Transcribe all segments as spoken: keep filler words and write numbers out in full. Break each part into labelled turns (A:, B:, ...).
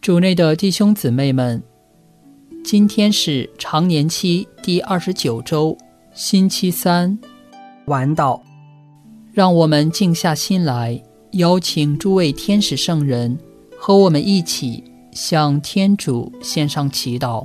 A: 主内的弟兄姊妹们，今天是常年期第二十九周，星期三，晚祷。让我们静下心来，邀请诸位天使圣人和我们一起向天主献上祈祷。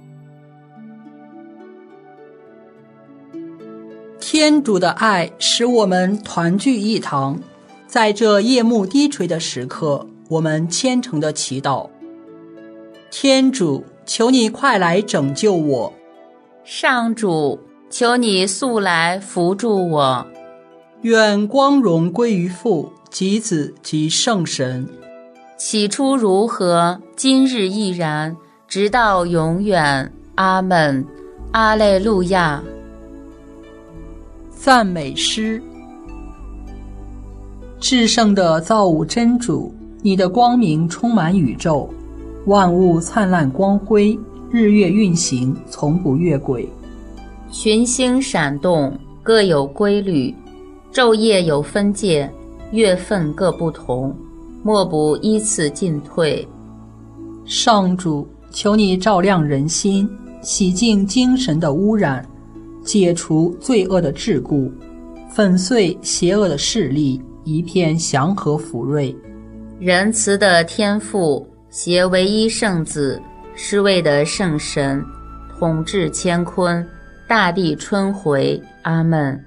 A: 天主的爱使我们团聚一堂，在这夜幕低垂的时刻，我们虔诚地祈祷。天主，求你快来拯救我。
B: 上主，求你速来扶助我。
A: 愿光荣归于父及子及圣神。
B: 起初如何，今日亦然，直到永远。阿们。阿肋路亚。
A: 赞美诗。至圣的造物真主，你的光明充满宇宙，万物灿烂光辉，日月运行，从不越轨。
B: 群星闪动，各有规律，昼夜有分界，月份各不同，莫不依次进退。
A: 上主，求你照亮人心，洗净精神的污染，解除罪恶的桎梏，粉碎邪恶的势力，一片祥和福瑞。
B: 仁慈的天父，携唯一圣子，是位的圣神，统治乾坤，大地春回。阿们。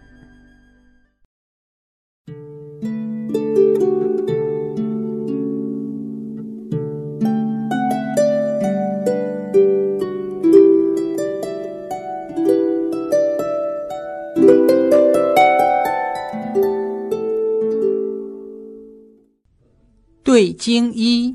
A: 对经一。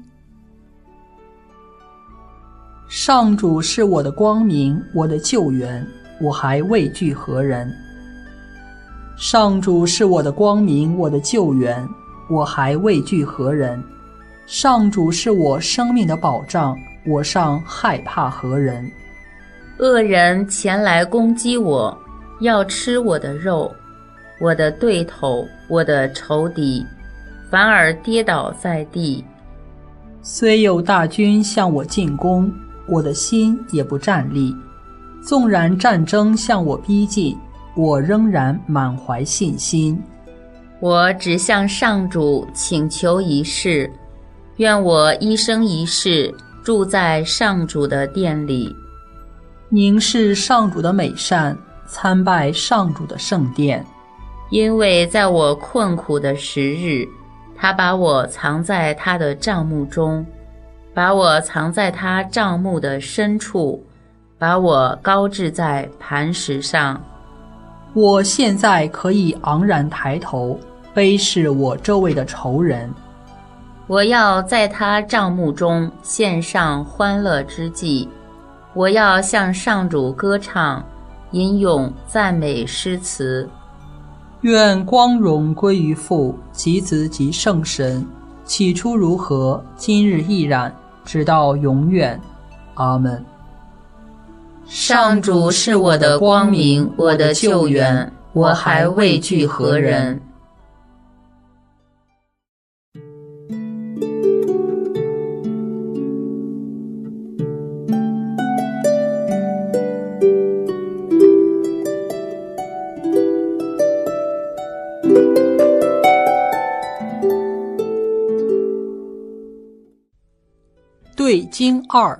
A: 上主是我的光明，我的救援，我还畏惧何人？上主是我的光明，我的救援，我还畏惧何人？上主是我生命的保障，我尚害怕何人？
B: 恶人前来攻击我，要吃我的肉，我的对头，我的仇敌，反而跌倒在地。
A: 虽有大军向我进攻，我的心也不战栗。纵然战争向我逼近，我仍然满怀信心。
B: 我只向上主请求一事，愿我一生一世住在上主的殿里，
A: 凝视上主的美善，参拜上主的圣殿。
B: 因为在我困苦的时日，他把我藏在他的帐幕中，把我藏在他帐幕的深处，把我高置在磐石上。
A: 我现在可以昂然抬头，卑视我周围的仇人。
B: 我要在他帐幕中献上欢乐之祭，我要向上主歌唱，吟咏赞美诗词。
A: 愿光荣归于父及子及圣神，起初如何，今日亦然，直到永远。阿们。
B: 上主是我的光明，我的救援，我还畏惧何人？
A: 对经二。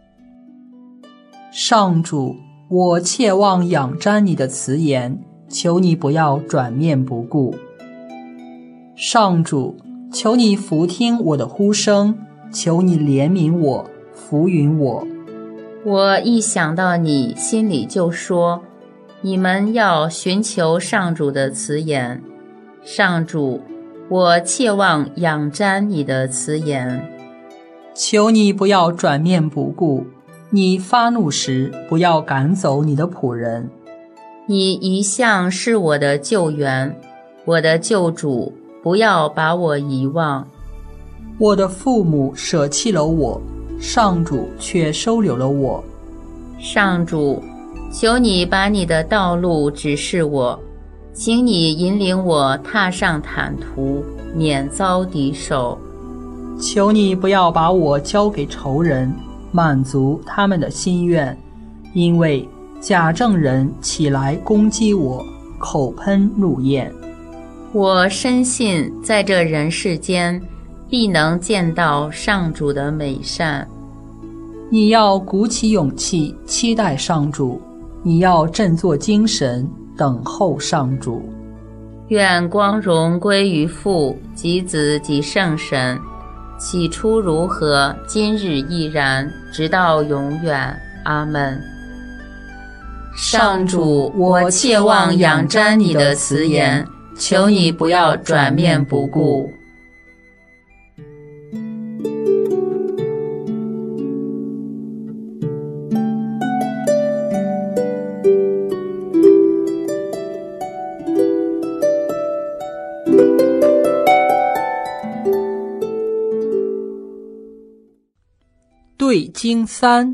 A: 上主，我切望仰瞻你的慈言，求你不要转面不顾。上主，求你俯听我的呼声，求你怜悯我，扶允我。
B: 我一想到你，心里就说，你们要寻求上主的慈言。上主，我切望仰瞻你的慈言。
A: 求你不要转面不顾，你发怒时不要赶走你的仆人。
B: 你一向是我的救援，我的救主，不要把我遗忘。
A: 我的父母舍弃了我，上主却收留了我。
B: 上主，求你把你的道路指示我，请你引领我踏上坦途，免遭敌手。
A: 求你不要把我交给仇人，满足他们的心愿，因为假证人起来攻击我，口喷怒焰。
B: 我深信在这人世间必能见到上主的美善。
A: 你要鼓起勇气期待上主，你要振作精神等候上主。
B: 愿光荣归于父及子及圣神，起初如何，今日亦然，直到永远。阿们。上主，我切望仰瞻你的慈言，求你不要转面不顾。
A: 对经三，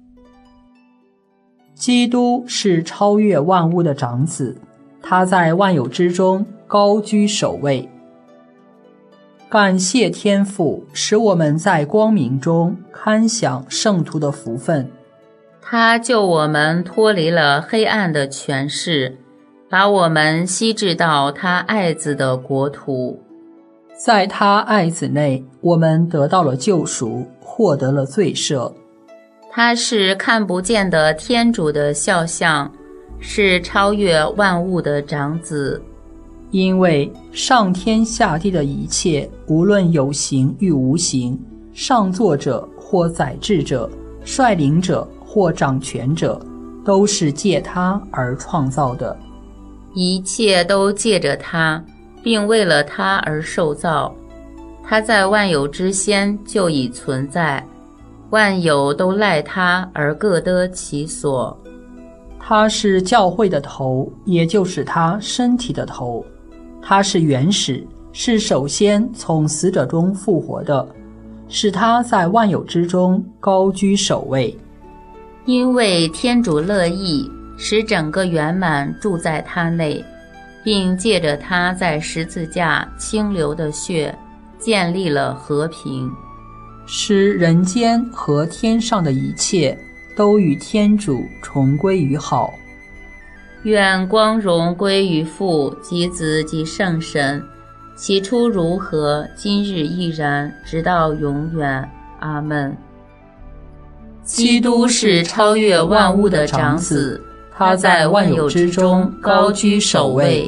A: 基督是超越万物的长子，他在万有之中高居首位。感谢天父，使我们在光明中堪享圣徒的福分。
B: 他救我们脱离了黑暗的权势，把我们吸至到他爱子的国土。
A: 在他爱子内，我们得到了救赎，获得了罪赦。
B: 他是看不见的天主的肖像，是超越万物的长子。
A: 因为上天下地的一切，无论有形与无形，上作者或宰制者，率领者或掌权者，都是借他而创造的。
B: 一切都借着他，并为了他而受造。他在万有之先就已存在，万有都赖他而各得其所。
A: 他是教会的头，也就是他身体的头。他是原始，是首先从死者中复活的，使他在万有之中高居首位。
B: 因为天主乐意使整个圆满住在他内，并借着他在十字架清流的血建立了和平，
A: 使人间和天上的一切都与天主重归于好。
B: 愿光荣归于父及子及圣神，起初如何，今日亦然，直到永远。阿们。基督是超越万物的长子，他在万有之中高居首位。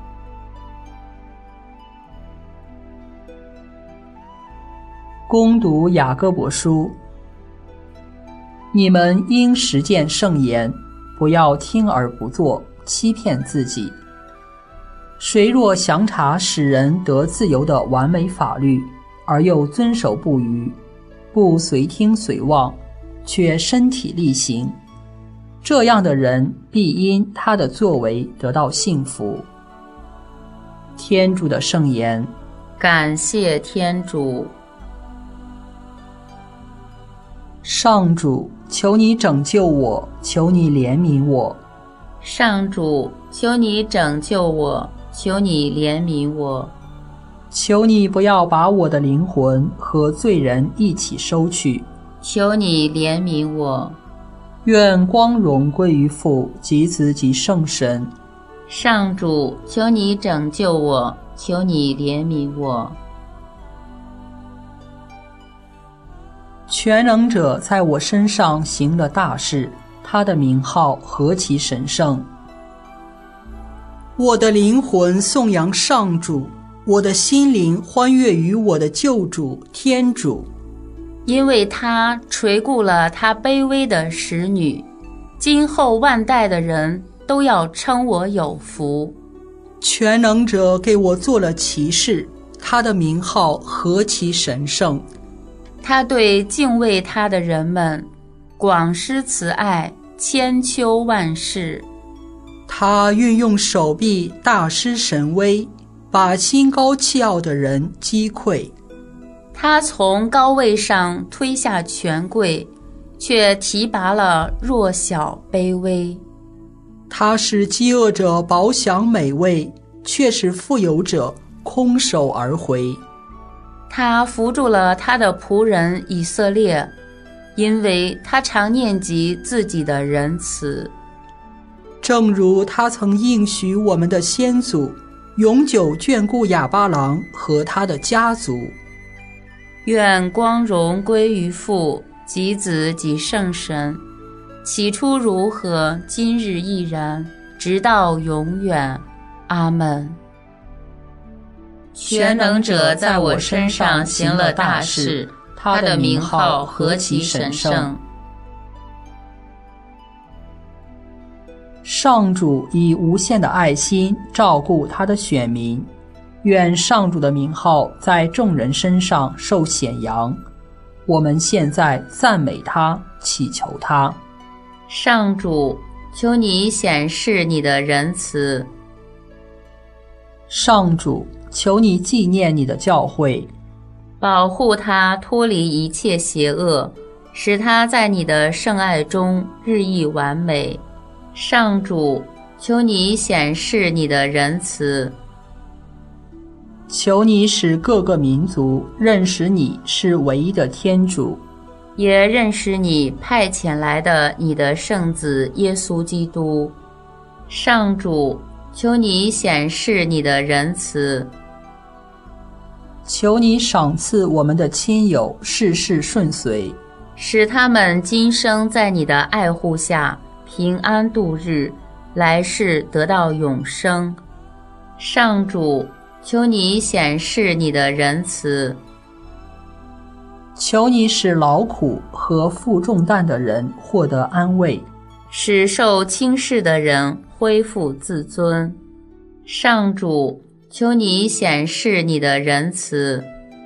A: 恭读雅各伯书，你们应实践圣言，不要听而不做，欺骗自己。谁若详查使人得自由的完美法律，而又遵守不渝，不随听随望，却身体力行，这样的人必因他的作为得到幸福。天主的圣言。
B: 感谢天主。
A: 上主，求你拯救我，求你怜悯我。
B: 上主，求你拯救我，求你怜悯我。
A: 求你不要把我的灵魂和罪人一起收去。
B: 求你怜悯我。
A: 愿光荣归于父及子及圣神。
B: 上主，求你拯救我，求你怜悯我。
A: 全能者在我身上行了大事，他的名号何其神圣！我的灵魂颂扬上主，我的心灵欢悦于我的救主天主。
B: 因为他垂顾了他卑微的使女，今后万代的人都要称我有福。
A: 全能者给我做了骑士，他的名号何其神圣！
B: 他对敬畏他的人们广施慈爱，千秋万世。
A: 他运用手臂大施神威，把心高气傲的人击溃。
B: 他从高位上推下权贵，却提拔了弱小卑微。
A: 他使饥饿者饱享美味，却使富有者空手而回。
B: 他扶助了他的仆人以色列，因为他常念及自己的仁慈。
A: 正如他曾应许我们的先祖，永久眷顾亚巴郎和他的家族。
B: 愿光荣归于父及子及圣神，起初如何，今日亦然，直到永远。阿们。全能者在我身上行了大事，他的名号何其神圣。
A: 上主以无限的爱心照顾他的选民，愿上主的名号在众人身上受显扬。我们现在赞美他，祈求他。
B: 上主，求你显示你的仁慈。
A: 上主，求你纪念你的教会，
B: 保护他脱离一切邪恶，使他在你的圣爱中日益完美。上主，求你显示你的仁慈。
A: 求你使各个民族认识你是唯一的天主，
B: 也认识你派遣来的你的圣子耶稣基督。上主，求你显示你的仁慈。
A: 求你赏赐我们的亲友事事顺遂，
B: 使他们今生在你的爱护下平安度日，来世得到永生。上主，求你显示你的仁慈。
A: 求你使劳苦和负重担的人获得安慰，
B: 使受轻视的人恢复自尊。上主，求你显示你的仁慈。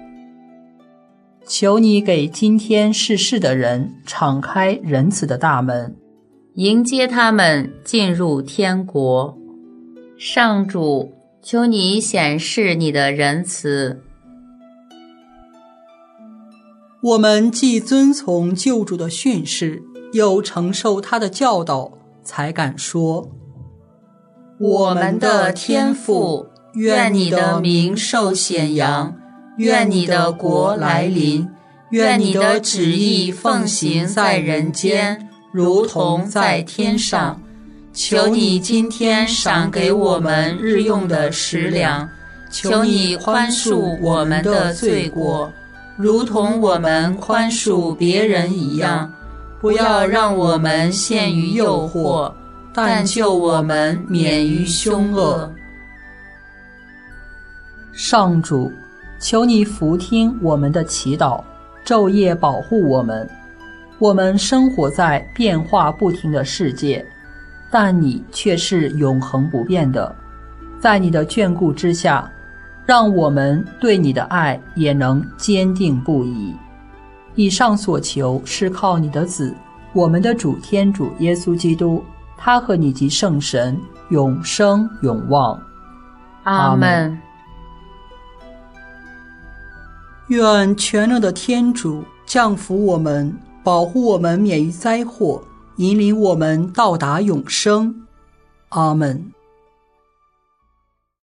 A: 求你给今天逝世的人敞开仁慈的大门，
B: 迎接他们进入天国。上主，求你显示你的仁慈。
A: 我们既遵从救主的训示，又承受他的教导，才敢说：
B: 我们的天父，愿你的名受显扬，愿你的国来临，愿你的旨意奉行在人间，如同在天上。求你今天赏给我们日用的食粮，求你宽恕我们的罪过，如同我们宽恕别人一样。不要让我们陷于诱惑，但救我们免于凶恶。
A: 上主，求你俯听我们的祈祷，昼夜保护我们。我们生活在变化不停的世界，但你却是永恒不变的。在你的眷顾之下，让我们对你的爱也能坚定不移。以上所求是靠你的子，我们的主天主耶稣基督，他和你及圣神永生永望。
B: 阿们。
A: 愿全能的天主降福我们，保护我们免于灾祸，引领我们到达永生。阿们。